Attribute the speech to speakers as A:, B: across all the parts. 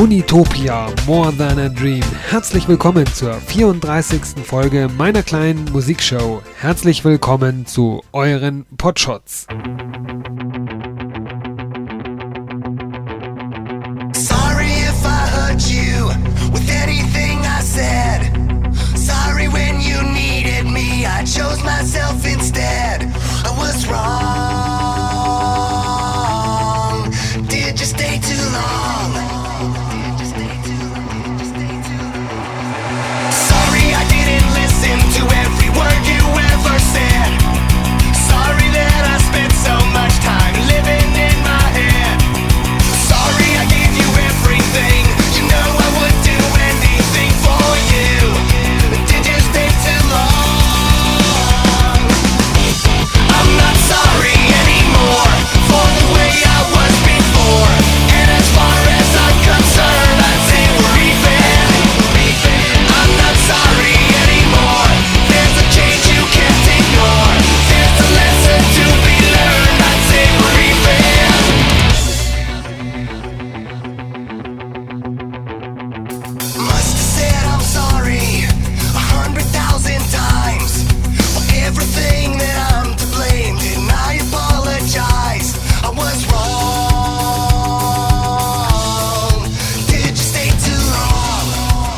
A: Unitopia, More Than a Dream. Herzlich willkommen zur 34. Folge meiner kleinen Musikshow. Herzlich willkommen zu euren Podshots.
B: Sorry if I hurt you with anything I said. Sorry when you needed me, I chose myself instead. I was wrong. Did you stay too long? Sorry I didn't listen to every word you ever said. Sorry that I spent so much time living in my head. Sorry I gave you everything. You know I would do anything for you. Did you stay too long? I'm not sorry anymore for the way I was before. And as far as I'm concerned, I'd say we're even. I'm not sorry anymore. There's a change you can't ignore. There's a lesson to be learned. I'd say we're even. Must have said I'm sorry 100,000 times for everything that I'm to blame. Didn't I apologize? I was wrong. Did you stay too long?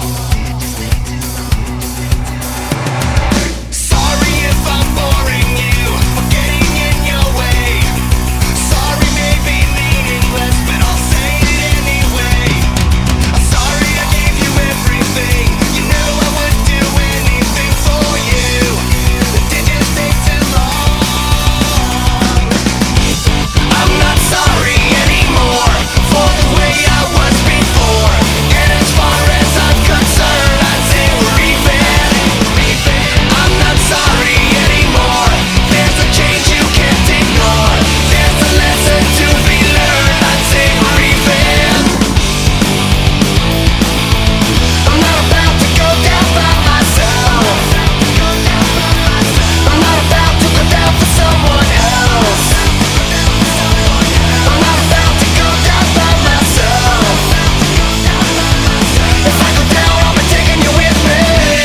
B: Sorry if I'm boring you for getting in your way. Sorry maybe meaningless, but I'll say it anyway. I'm sorry I gave you everything. You know I would do anything for you. Did you stay too long? I'm not sorry anymore for the way I was before. And as far as I'm concerned, I'd say we're even. I'm not sorry anymore. There's a change you can't ignore. There's a lesson to be learned. I'd say we're even. I'm not about to go down by myself. I'm not about to go down for someone else. I'm not about to go down by myself. If I go down, I'll be taking you with me.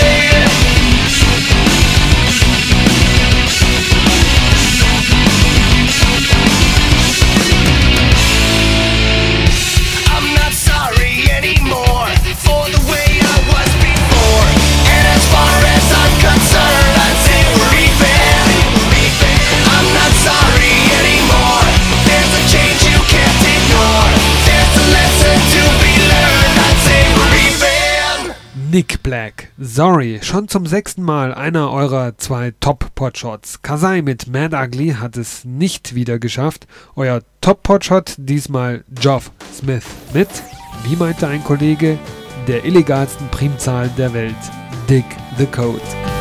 B: I'm not sorry anymore for the way I was before. And as far as I'm concerned, I'd say we're even. I'm not sorry anymore. There's a change you can't ignore. There's a lesson to be learned. I'd say we're even.
A: Nick Black, Sorry, schon zum 6. Mal einer eurer 2 Top-Podshots. Kasai mit Mad Ugly hat es nicht wieder geschafft. Euer Top-Podshot diesmal Geoff Smith mit, wie meinte ein Kollege, der illegalsten Primzahl der Welt, Dig the Code.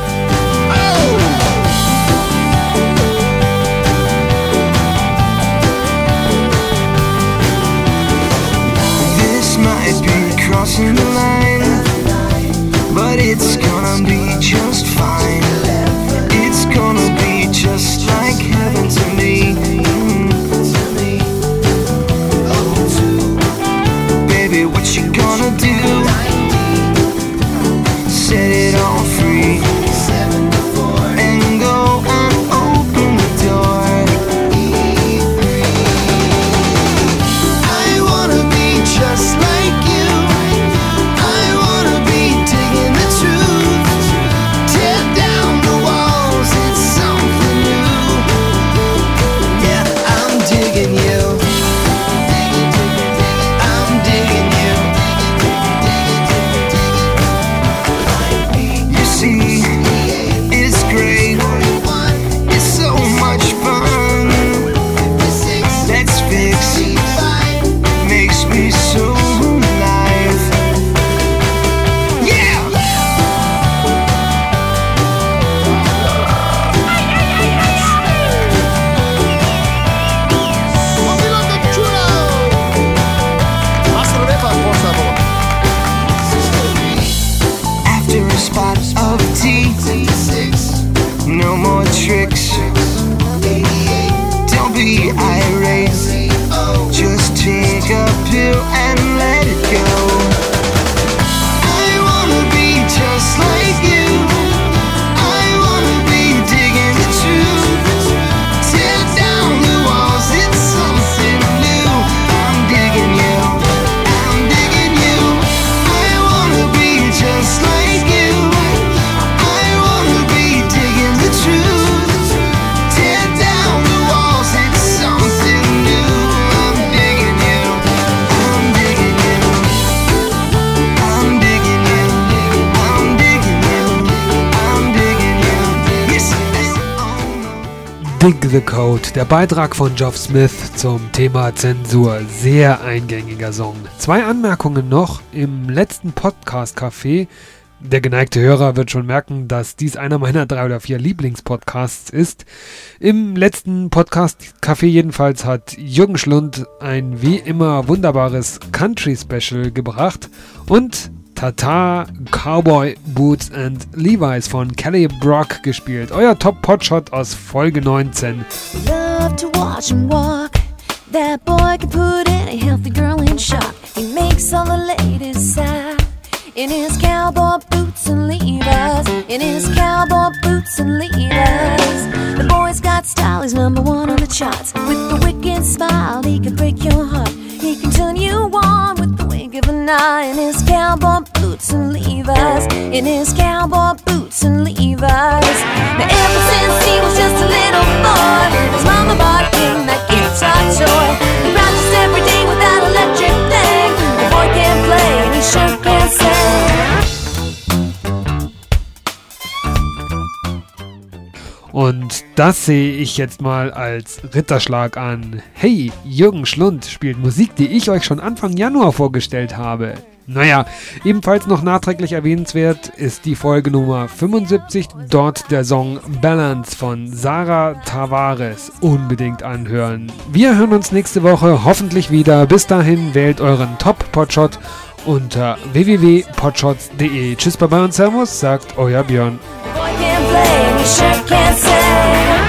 C: This might be crossing the line, but it's gonna be just fine. It's gonna be just like heaven to me. Baby, what you gonna do? Set it all free and go and open the door. I wanna be just like you. I wanna be digging the truth. Tear down the walls, it's something new. Yeah, I'm digging you. I'm digging you. You see, it's great. It's so much fun. Let's fix. Makes me so alive. Yeah. After a spot of tea, no more tricks. Don't be irate. Just take a pill and let it go.
A: Dig the Code, der Beitrag von Geoff Smith zum Thema Zensur. Sehr eingängiger Song. 2 Anmerkungen noch. Im letzten Podcast-Café, der geneigte Hörer wird schon merken, dass dies einer meiner 3 oder 4 Lieblingspodcasts ist. Im letzten Podcast-Café jedenfalls hat Jürgen Schlund ein wie immer wunderbares Country-Special gebracht und Tata, Cowboy Boots and Levi's von Kelly Brock gespielt. Euer Top-Potshot aus Folge 19.
D: Love to watch him walk. That boy can put any healthy girl in shock. He makes all the ladies sigh. In his cowboy boots and Levi's. In his cowboy boots and Levi's. The boy's got style, he's number 1 on the charts. With a wicked smile, he can break your heart. He can turn you on with the wink of an eye. In his cowboy boots and Levi's. In his cowboy boots and Levi's. Now ever since he was just a little boy, his mama bought him that guitar toy. He practiced every day with that electric thing. The boy can't play and he sure can't sing.
A: Und das sehe ich jetzt mal als Ritterschlag an. Hey, Jürgen Schlund spielt Musik, die ich euch schon Anfang Januar vorgestellt habe. Naja, ebenfalls noch nachträglich erwähnenswert ist die Folge Nummer 75, dort der Song Balance von Sarah Tavares. Unbedingt anhören. Wir hören uns nächste Woche hoffentlich wieder. Bis dahin wählt euren Top-Potshot unter www.potshots.de. Tschüss, Baba und Servus, sagt euer Björn.
D: The boy can't play and he sure can't sing.